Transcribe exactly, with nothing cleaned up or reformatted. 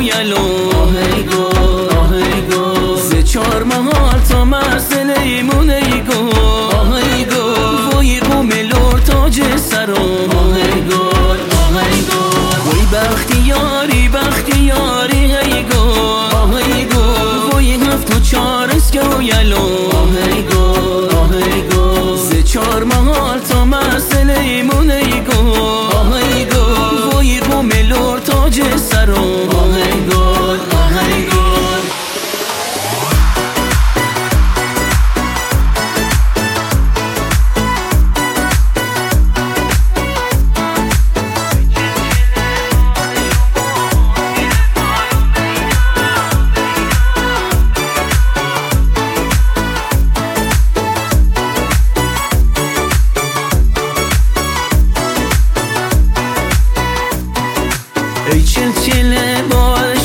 یلو آهی گل آهی گل ز چار محال تا مرسل ایمون ای گل آهی گل وای قوم لور تاج سر آهی گل آهی گل وای بختیاری بختیاری ای گل آهی گل وای هفت و چار اسکو یلو آهی گل آهی گل ز چار محال تا مرسل ایمون ای گل آهی گل وای قوم لور تاج سر آهی گل آهی گل ای چل چل بال